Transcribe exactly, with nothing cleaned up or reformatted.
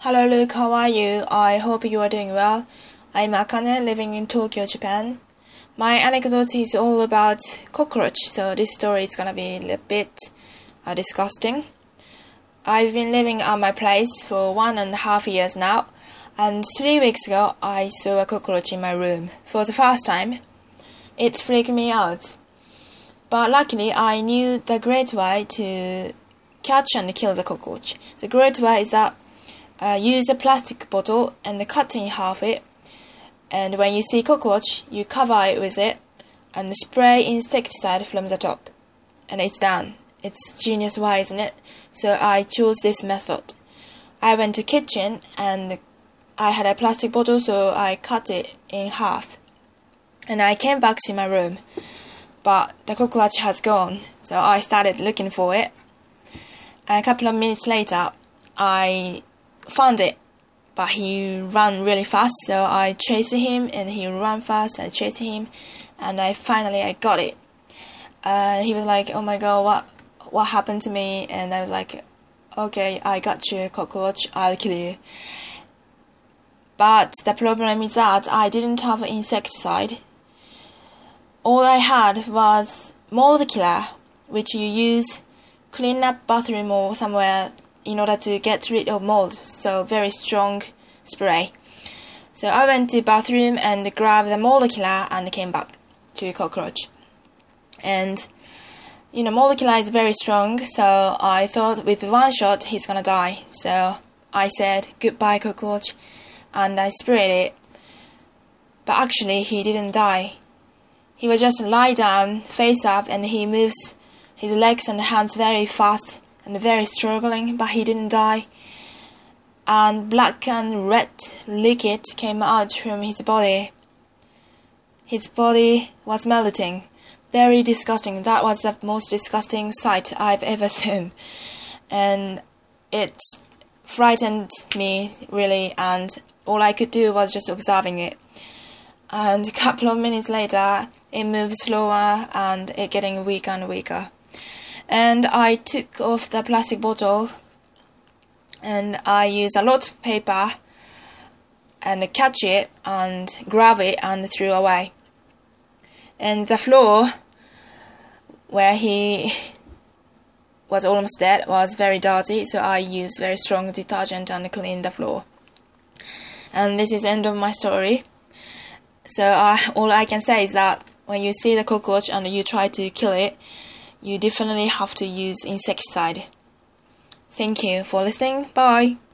Hello Luke, how are you? I hope you are doing well. I'm Akane, living in Tokyo, Japan. My anecdote is all about cockroach, so this story is gonna be a bit uh, disgusting. I've been living at my place for one and a half years now, and three weeks ago I saw a cockroach in my room for the first time. It freaked me out. But luckily I knew the great way to catch and kill the cockroach. The great way is that uh, use a plastic bottle and cut in half it, and when you see cockroach, you cover it with it and spray insecticide from the top, and it's done. It's genius way, isn't it? So I chose this method. I went to kitchen and I had a plastic bottle, so I cut it in half, and I came back to my room, but the cockroach has gone, so I started looking for it. And a couple of minutes later, I found it, but he ran really fast, so I chased him, and he ran fast. I chased him, and I finally I got it. And uh, he was like, "Oh my God, what what happened to me?" And I was like, "Okay, I got you, cockroach. I'll kill you." But the problem is that I didn't have insecticide. All I had was mold killer, which you use clean up bathroom or somewhere in order to get rid of mold. So very strong spray. So I went to bathroom and grabbed the mold killer and came back to cockroach. And you know, mold killer is very strong, so I thought with one shot he's gonna die. So I said goodbye cockroach, and I sprayed it. But actually he didn't die. He would just lie down, face up, and he moves his legs and hands very fast and very struggling, but he didn't die. And black and red liquid came out from his body. His body was melting. Very disgusting. That was the most disgusting sight I've ever seen. And it frightened me, really, and all I could do was just observing it. And a couple of minutes later, it moved slower and it getting weaker and weaker. And I took off the plastic bottle and I used a lot of paper and catch it and grab it and threw away. And the floor where he was almost dead was very dirty, so I used very strong detergent and cleaned the floor. And this is the end of my story. So uh, all I can say is that when you see the cockroach and you try to kill it, you definitely have to use insecticide. Thank you for listening. Bye.